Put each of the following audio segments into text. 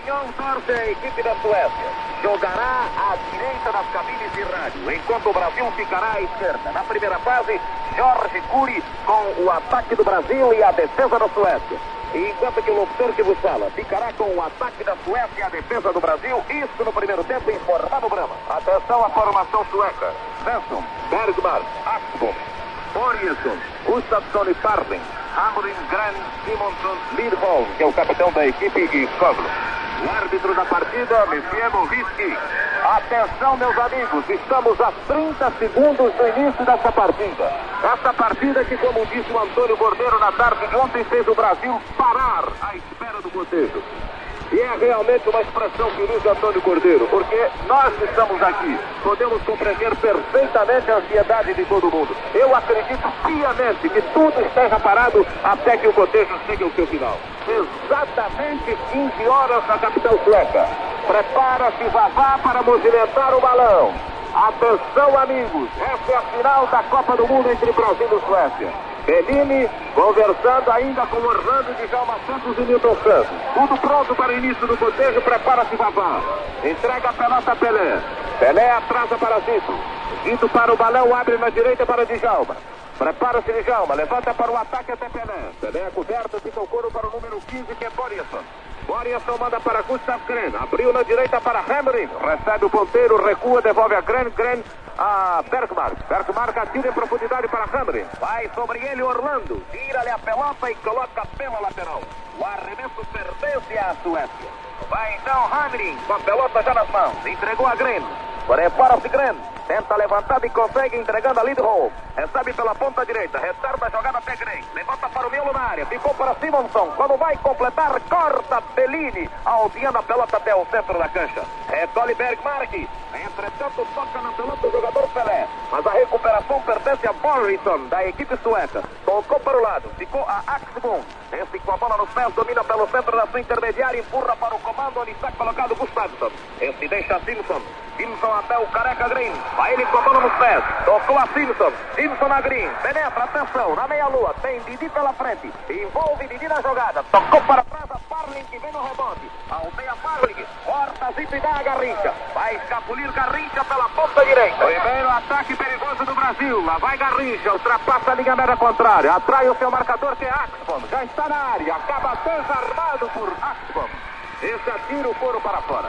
Opinião torce a equipe da Suécia. Jogará à direita das cabines de rádio, enquanto o Brasil ficará à esquerda. Na primeira fase, Jorge Cury com o ataque do Brasil e a defesa da Suécia. E enquanto que o locutor que vos fala ficará com o ataque da Suécia e a defesa do Brasil, isso no primeiro tempo informado Brahma. Atenção à formação sueca. Svensson, Bergmark, Axbom, Börjesson, Gustafsson e Parling, Hamrin, Gren, Simonson, Lidholm, que é o capitão da equipe, e Skoglo. O árbitro da partida, Monsieur Moviski. Atenção, meus amigos, estamos a 30 segundos do início dessa partida. Essa partida que, como disse o Antônio Cordeiro na tarde de ontem, fez o Brasil parar à espera do cotejo. E é realmente uma expressão que usa Antônio Cordeiro, porque nós que estamos aqui podemos compreender perfeitamente a ansiedade de todo mundo. Eu acredito piamente que tudo esteja parado até que o cotejo chegue ao seu final. Exatamente 15 horas na capital sueca. Prepara-se Vavá para movimentar o balão. Atenção, amigos, essa é a final da Copa do Mundo entre Brasil e Suécia. Bellini conversando ainda com Orlando, Djalma Santos e Newton Santos. Tudo pronto para o início do cotejo, prepara-se Vavá. Entrega a pelota a Pelé. Pelé atrasa para Zito. Zito para o balão, abre na direita para Djalma. Prepara-se Djalma, levanta para o ataque até Pelé. Pelé coberto, fica o couro para o número 15, que é Börjesson. Börjesson manda para Gustav Gren. Abriu na direita para Hamrin. Recebe o ponteiro, recua, devolve a Gren. Gren a Bergmark. Bergmark atira em profundidade para Hamrin. Vai sobre ele Orlando. Tira-lhe a pelota e coloca pela lateral. O arremesso pertence à Suécia. Vai então Hamrin com a pelota já nas mãos. Entregou a Gren. Prepara-se Gren. Tenta levantar e consegue, entregando a Lidholm. Recebe pela ponta direita, retarda a jogada até Gren. Levanta para o miolo na área, ficou para Simonson. Quando vai completar, corta Bellini, alviando a pelota até o centro da cancha. Recolhe Bergmark. Entretanto, toca na pelota o jogador Pelé. Mas a recuperação pertence a Börjesson, da equipe sueca. Tocou para o lado, ficou a Axbom. Esse com a bola nos pés, domina pelo centro da sua intermediária, empurra para o comando, onde está colocado Gustafsson. Esse deixa Simpson. Simpson até o careca Green. Vai ele com a bola nos pés. Tocou a Simpson. Simpson na Green. Penetra, atenção, na meia-lua. Tem Didi pela frente. Envolve Didi na jogada. Tocou para trás a Parling, que vem no rebote. Aldeia Parling. Corta Zip e dá a Garrincha. Vai escapulir Garrincha pela ponta direita. Primeiro ataque perigoso do Brasil. Lá vai Garrincha. Ultrapassa a linha média contrária. Atrai o seu marcador, que é Axbom. Já está na área. Acaba desarmado por Axbom. Esse atira o couro para fora.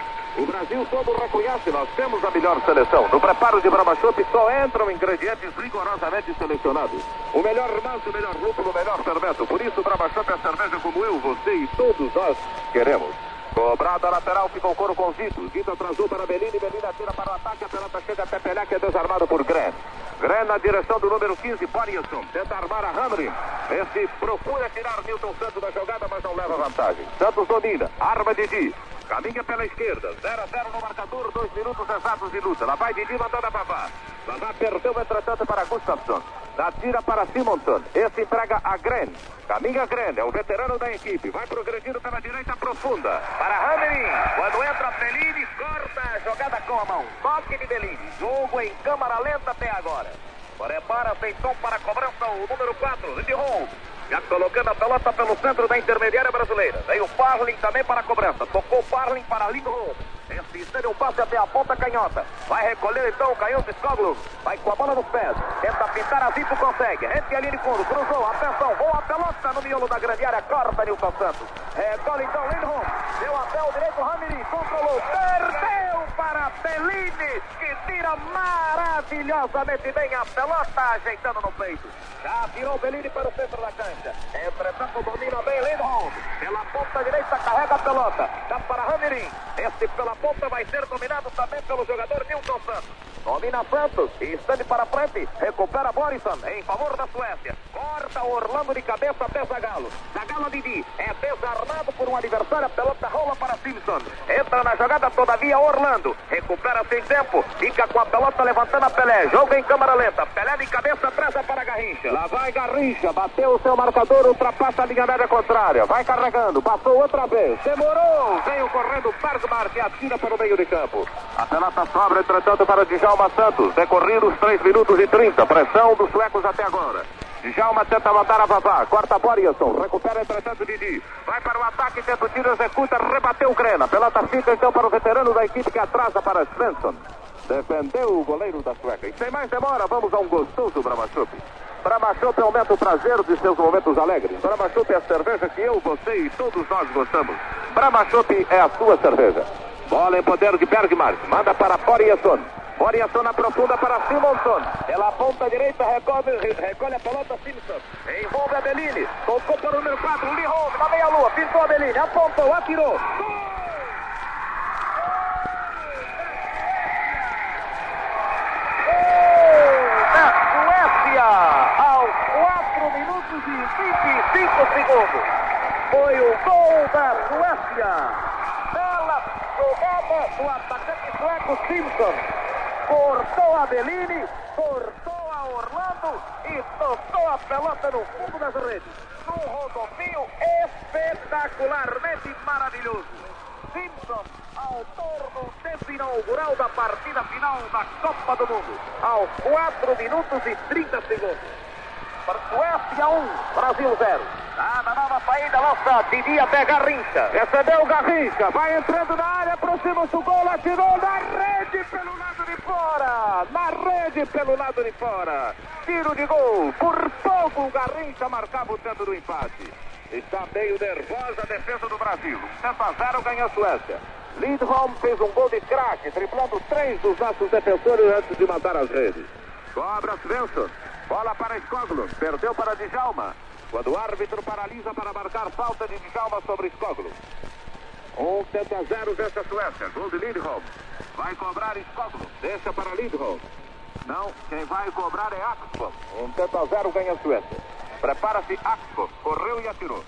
O Brasil todo reconhece, nós temos a melhor seleção. No preparo de Brahma Chopp só entram ingredientes rigorosamente selecionados. O melhor malte, o melhor lúpulo, o melhor fermento. Por isso, Brahma Chopp é a cerveja como eu, você e todos nós queremos. Cobrada a lateral, fica o couro com Zito. Zito atrasou para Bellini, Bellini atira para o ataque, a pelota chega até Pelé, que é desarmado por Gren. Gren na direção do número 15, Börjesson. Tenta armar a Hamrin. Esse procura tirar Newton Santos da jogada, mas não leva vantagem. Santos domina, arma Didi. Caminha pela esquerda, 0-0 no marcador, 2 minutos exatos de luta. Lá vai Didi mandando a Vavá. Vavá perdeu, entretanto, para Gustafsson. Atira para Simonson. Esse entrega a Gren. Caminha Gren, é o veterano da equipe. Vai progredindo pela direita profunda. Para Hamrin. Quando entra Bellini, corta a jogada com a mão. Toque de Bellini. Jogo em câmara lenta até agora. Prepara-se então para a cobrança o número 4, Lidholm. Já colocando a pelota pelo centro da intermediária brasileira. Veio o Parling também para a cobrança. Tocou o Parling para Lidholm. Esse estende um passe até a ponta canhota. Vai recolher então o canhoto Skoglo. Vai com a bola nos pés. Tenta pintar a Zito, consegue. Rente a linha de fundo. Cruzou. Atenção. Boa a pelota no miolo da grande área. Corta Newton Santos. Recolhe então Lidholm. Deu até o direito Hamrin. Controlou. Perdeu para Bellini, que tira maravilhosamente bem a pelota, ajeitando no peito. Já virou Bellini para o centro da cancha. Entretanto, domina bem Lidholm. Pela ponta direita, carrega a pelota. Dá para Hamrin. Esse pela ponta vai ser dominado também pelo jogador Newton Santos. Domina Santos. Estande para frente. Recupera Börjesson em favor da Suécia. Corta o Orlando de cabeça até Zagallo. Zagallo Didi é desarmado por um adversário. A pelota rola para Simpson. Entra na jogada todavia Orlando. Recupera sem tempo. Fica com a pelota levantando a Pelé. Joga em câmara lenta. Pelé de cabeça atrás para Garrincha. Lá vai Garrincha. Bateu o seu marcador. Ultrapassa a linha média contrária. Vai carregando. Passou outra vez. Demorou. Veio correndo Bergmark e atira para o meio de campo. A pelota sobra, entretanto, para Djalma Santos. Decorridos 3 minutos e 30. Pressão dos suecos até agora. Djalma tenta mandar a Vavá, corta a Borisson, recupera entretanto Didi, vai para o ataque, tenta o tiro, executa, rebateu o Grena, pelota fica então para o veterano da equipe que atrasa para Svensson, defendeu o goleiro da Sueca, e sem mais demora, vamos a um gostoso Brahma Chopp. Brahma Chopp aumenta o prazer de seus momentos alegres. Brahma Chopp é a cerveja que eu, você e todos nós gostamos. Brahma Chopp é a sua cerveja. Bola em poder de Bergmark, manda para Borisson. Borisson aprofunda para Simonson. Pela ponta direita, recolhe a pelota Simpson. Envolve a Bellini. Tocou para o número 4, Lee Holmes, na meia-lua. Pintou a Bellini, apontou, atirou. Da Suécia, aos 4 minutos e 25 segundos. Foi o gol da Suécia. Bela jogada do atacante sueco Simpson. Cortou a Bellini, cortou a Orlando e tocou a pelota no fundo das redes. Num rodopio espetacularmente maravilhoso. Simpson, autor do tempo inaugural da partida final da Copa do Mundo. Aos 4 minutos e 30 segundos. Suécia 1, Brasil 0. Na nova saída, lança Didi até Garrincha. Recebeu Garrincha, vai entrando na área, aproxima-se o gol, atirou na rede pelo lado de fora. Na rede pelo lado de fora. Tiro de gol, por pouco o Garrincha marcava o tanto do empate. Está meio nervosa a defesa do Brasil. 7-0 ganha a Suécia. Lindholm fez um gol de craque, driblando 3 dos nossos defensores antes de matar as redes. Cobra Svensson. Bola para Skoglund, perdeu para Djalma. Quando o árbitro paralisa para marcar falta de Djalma sobre Skoglund. 7-0 vence a Suécia, gol de Lindholm. Vai cobrar Skoglund, deixa para Lindholm. Não, quem vai cobrar é Axford. 7-0 ganha a Suécia. Prepara-se Axford, correu e atirou.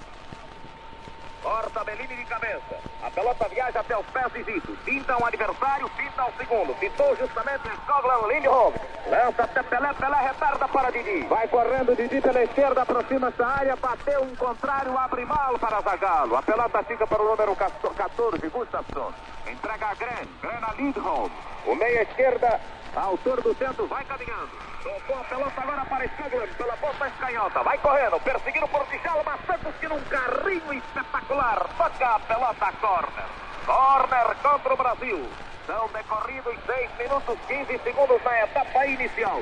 Corta Bellini de cabeça. A pelota viaja até os pés de Zito. Pinta um adversário, pinta o segundo. Pintou justamente Skoglund, Lindholm. Lança até Pelé, Pelé retarda para Didi. Vai correndo Didi pela esquerda, aproxima-se a área, bateu um contrário, abre mal para Zagallo. A pelota fica para o número 14, Gustafsson. Entrega a Gren a Lindholm. O meia esquerda, autor do centro, vai caminhando. Tocou a pelota agora para Skoglund, pela ponta escanhota. Vai correndo, perseguido por Djalma Santos, que num carrinho espetacular toca a pelota a corner. Corner contra o Brasil. São decorridos 6 minutos 15 segundos na etapa inicial.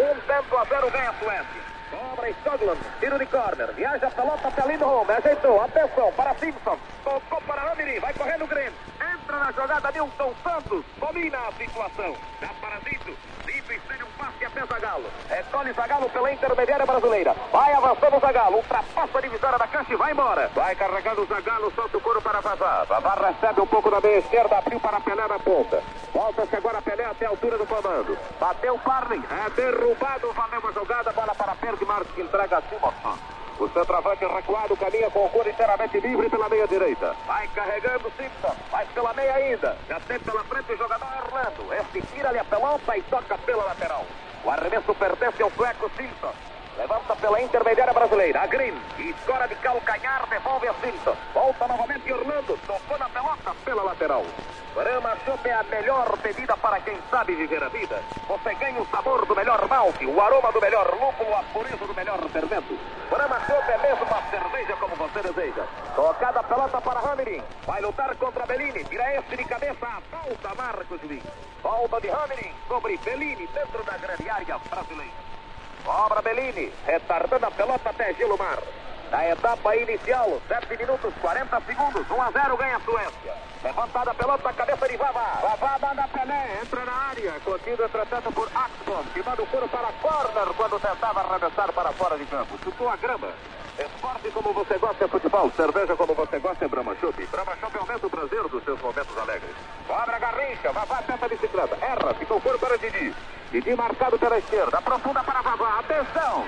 1-0 ganha a Suécia. Cobra Skoglund, tiro de corner. Viaja a pelota até Lindholm, ajeitou. Atenção para Simpson. Tocou para Ramiri, vai correndo o Grêmio. Entra na jogada Nilton Santos. Domina a situação. Dá para Zito. Zito estende um passe até Zagallo. Recolhe Zagallo pela intermediária brasileira. Vai avançando o Zagallo. Ultrapassa a divisória da cancha e vai embora. Vai carregando o Zagallo, solta o couro para Vavá. Vavá recebe um pouco da meia esquerda, abriu para Pelé na ponta. Volta-se agora Pelé até a altura do comando. Bateu Parlin. É derrubado, valeu a jogada. Bola para Bergmark, que entrega a Simonson. O centroavante recuado caminha com o couro inteiramente livre pela meia direita. Vai carregando Simpson. Vai pela meia ainda. Já tem pela frente o jogador Orlando. Este tira-lhe a pelota e toca pela lateral. O arremesso pertence ao sueco Simpson. Levanta pela intermediária brasileira. A Green. Escora de calcanhar, devolve a Simpson. Volta novamente Orlando. Tocou na pelota pela lateral. Brahma Chopp é a melhor bebida para quem sabe viver a vida. Você ganha o sabor do melhor malte, o aroma do melhor lúpulo, a pureza do melhor fermento. Brahma Chopp é mesmo uma cerveja como você deseja. Tocada a pelota para Ramiri. Vai lutar contra Bellini. Tira este de cabeça. A volta, Marcos Juiz. Volta de Ramiri sobre Bellini dentro da grande área brasileira. Cobra Bellini, retardando a pelota até Gilmar. Na etapa inicial, 7 minutos 40 segundos, 1-0 ganha a Suécia. Levantada a pelota, cabeça de Vavá. Vavá manda Pelé, entra na área. Contido entretanto por Axford, que manda o couro para corner quando tentava arremessar para fora de campo. Chutou a grama. Esporte como você gosta é futebol, cerveja como você gosta é Brahma Chopp. Brahma Chopp aumenta o prazer dos seus momentos alegres. Cobra Garrincha, Vavá tenta a bicicleta. Erra, ficou o couro para Didi. Didi marcado pela esquerda, aprofunda para Vavá. Atenção!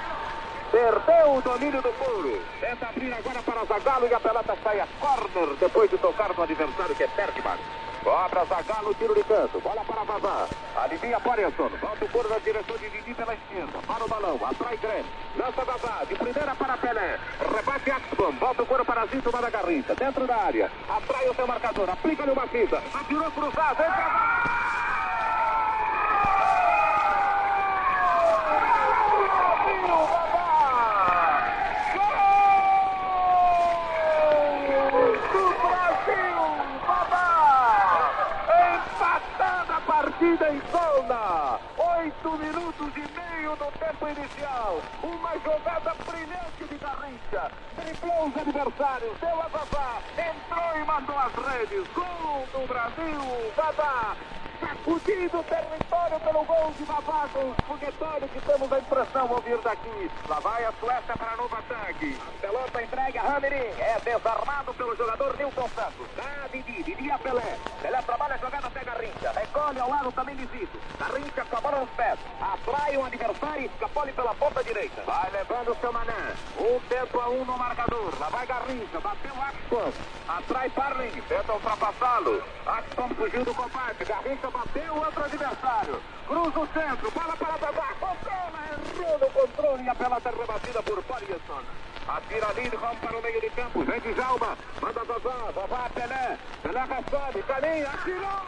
Perdeu o domínio do couro. Tenta abrir agora para Zagallo e a pelota sai a corner depois de tocar no adversário que é Bergmark. Cobra Zagallo, tiro de canto. Bola para Vavá. Alivia Borisson. Volta o couro na direção de Didi pela esquerda. Para o balão. Atrai Grêmio. Lança Vavá. De primeira para Pelé. Rebate Axford. Volta o couro para Zito, manda Garrincha. Dentro da área. Atrai o seu marcador. Aplica-lhe uma fita. Atirou cruzado. Entra. em zona. 8 minutos e meio no tempo inicial. Uma jogada brilhante de Garrincha. Driblou os adversários, deu a Vavá, entrou e mandou as redes. Gol do Brasil. Vavá sacudindo o território pelo gol de Vavá, com os foguetórios que temos a impressão de ouvir daqui. Lá vai a Suécia para novo ataque. A pelota entregue a Hamerin. É desarmado pelo jogador Nilton Santos. Dá Didi a Pelé. Pelé trabalha a jogada até Garrincha. Recolhe ao lado também de Zito. Garrincha com a bola nos pés. Atrai um adversário e escapole pela ponta direita. Vai levando o seu Mané. 1-1 no marcador. Lá vai Garrincha. Bateu Axton. Atrai Parling. Tenta ultrapassá-lo. Axton fugiu do combate. Garrincha bateu outro adversário. Cruza o centro. Bola para Vavá. Errou no controle e a pelota é rebatida por Parison. Atira Lindholm para o meio de campo. Vem de Djalma. Manda Vavá. Vavá Pelé. Pelé recebe. Caminha. Atirou.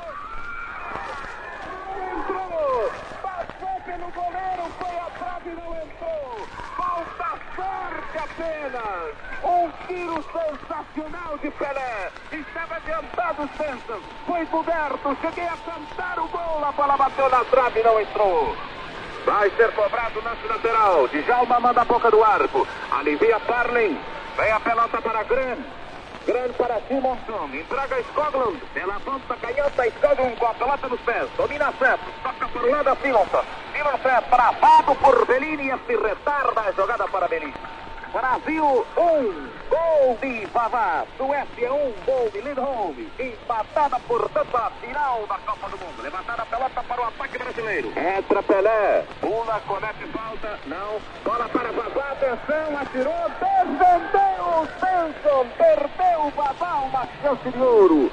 Entrou. Passou pelo goleiro. Foi a trave e não entrou. Falta sorte apenas. Um tiro sensacional de Pelé. Estava adiantado o Santos. Foi coberto. Cheguei a cantar o gol. A bola bateu na trave e não entrou. Vai ser cobrado lance lateral. Djalma manda a boca do arco. Alivia Parling. Vem a pelota para Gran. Gran para Simonson. Entrega Skoglund. Pela ponta canhota. Skoglund com a pelota nos pés. Domina Santos. Toca por lá da Simonson. Simonson travado por Bellini. E se retarda a jogada para Bellini. Brasil 1, gol de Vavá. Suécia 1, gol de Lindholm. Empatada, portanto, a final da Copa do Mundo. Levantada a pelota para o ataque brasileiro. Entra Pelé. Pula, comete falta. Não. Bola para Vavá. Atenção, atirou. Defendeu o Svensson. Perdeu o Vavá. Uma chance de ouro.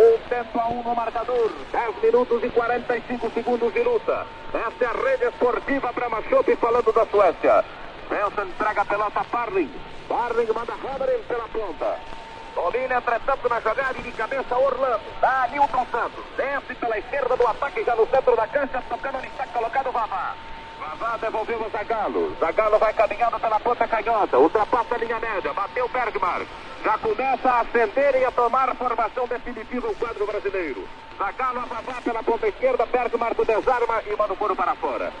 1-1 no marcador. 10 minutos e 45 segundos de luta. Essa é a rede esportiva Brahma-Chopp falando da Suécia. Svensson entrega a pelota a Parling. Parling manda Hamerin pela ponta. Domina, entretanto, na jogada e de cabeça Orlando. Dá Nilton Santos. Desce pela esquerda do ataque, já no centro da cancha, tocando onde está colocado o Vavá. Vavá devolveu o Zagallo. Zagallo vai caminhando pela ponta canhota. Ultrapassa a linha média. Bateu Bergman. Já começa a acender e a tomar formação definitiva o quadro brasileiro. Zagallo a Vavá pela ponta esquerda. Bergman desarma e manda o couro para fora.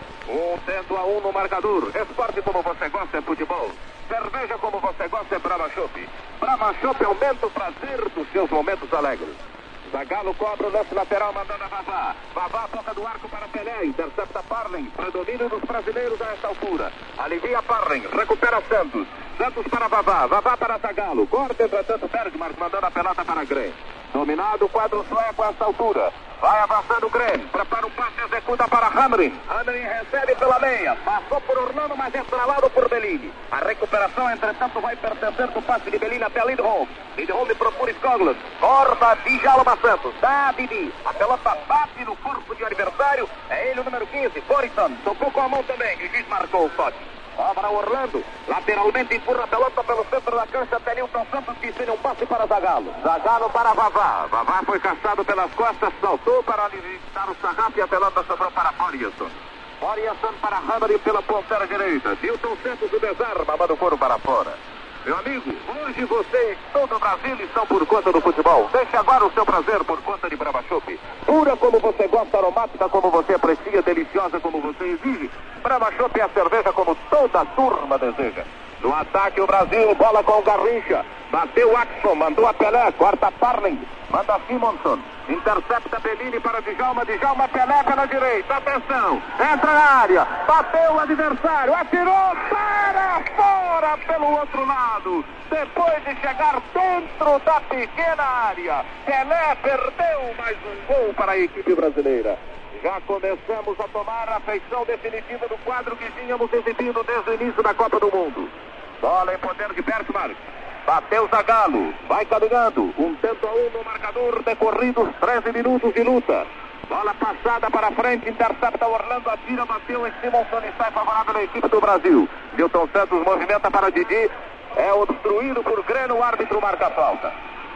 1-1 no marcador. Esporte como você gosta é futebol. Cerveja como você gosta é Brahma-Chopp. Brahma-Chopp aumenta o prazer dos seus momentos alegres. Zagallo cobra o lance lateral mandando a Vavá. Vavá toca do arco para Pelé. Intercepta Parling. Predomínio dos brasileiros a esta altura. Alivia Parling. Recupera Santos. Santos para Vavá. Vavá para Zagallo. Corta entretanto Bergman mandando a pelota para Gren. Dominado o quadro sueco a esta altura. Vai avançando o Gren. Prepara o passe e executa para Hamerin. Hamerin recebe pela meia. Passou por Orlando, mas é travado por Bellini. A recuperação, entretanto, vai pertencer do passe de Bellini até Lindholm. Lindholm procura Skoglund. Corta Djalma Santos. Dá Didi. A pelota bate no corpo de adversário. É ele o número 15, Borison. Tocou com a mão também. E o juiz marcou o toque. Cobra Orlando. Lateralmente empurra a pelota pelo centro da cancha até Nilton Santos, que ensina um passe para Zagallo. Zagallo para Vavá. Vavá foi caçado pelas costas, saltou para aliviar o sarrafo e a pelota sobrou para Borison. Borison para Hamerin pela ponteira direita. Nilton Santos o desarma, manda o couro para fora. Meu amigo, hoje você e todo o Brasil estão por conta do futebol. Deixe agora o seu prazer por conta de Brahma-Chopp. Pura como você gosta, aromática como você aprecia, deliciosa como você exige. Brahma-Chopp é a cerveja como toda a turma deseja. No ataque o Brasil, bola com o Garrincha. Bateu Axton, mandou a Pelé, corta Parling, manda Simonson. Intercepta Bellini para Djalma, Djalma Pelé pela direita, atenção, entra na área, bateu o adversário, atirou para fora pelo outro lado, depois de chegar dentro da pequena área. Pelé perdeu mais um gol para a equipe brasileira. Já começamos a tomar a feição definitiva do quadro que tínhamos exibido desde o início da Copa do Mundo. Bola em poder de Bergman. Bateu Zagallo. Vai caminhando. 1-1 no marcador. Decorridos 13 minutos de luta. Bola passada para frente. Intercepta Orlando. Atira, bateu em Simonson e sai favorável à equipe do Brasil. Nilton Santos movimenta para Didi. É obstruído por Greno. O árbitro marca a falta.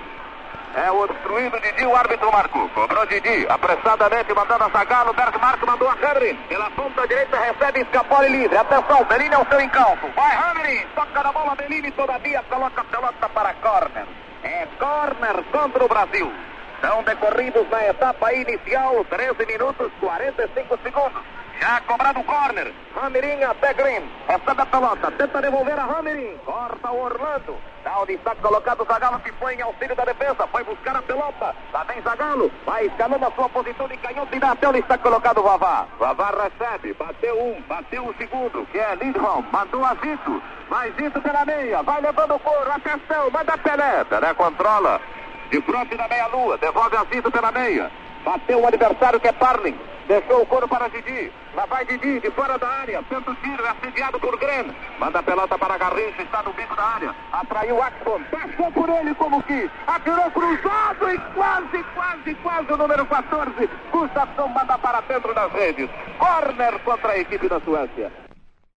É obstruído Didi, o árbitro marcou. Cobrou Didi, apressadamente mandando a Zagallo. Bergman mandou a Hamerin. Pela ponta direita recebe escapole livre. Atenção, Bellini é o seu encalço. Vai Hamerin, toca na bola Bellini, todavia coloca a pelota para corner. É corner contra o Brasil. São decorridos na etapa inicial 13 minutos 45 segundos. Já cobrado o corner. Ramirim até Green. Recebe a pelota. Tenta devolver a Ramirim. Corta o Orlando. Dá o destaque colocado o Zagallo, que foi em auxílio da defesa. Foi buscar a pelota. Lá vem Zagallo. Vai escalando a sua posição de canhoto e dá até o destaque colocado o Vavá. Vavá recebe. Bateu um. Bateu o segundo, que é Lindholm. Mandou a Zito. Vai Zito pela meia. Vai levando o couro. Atenção. Manda Pelé. Pelé controla. De frente da meia-lua. Devolve a Zito pela meia. Bateu o adversário, que é Parling. Deixou o couro para Didi. Lá vai Didi, de fora da área. Tenta o tiro, é assediado por Grêmio. Manda a pelota para Garrincha, está no bico da área. Atraiu o Axon. Passou por ele como que atirou cruzado e quase o número 14. Gustafsson manda para dentro das redes. Corner contra a equipe da Suécia.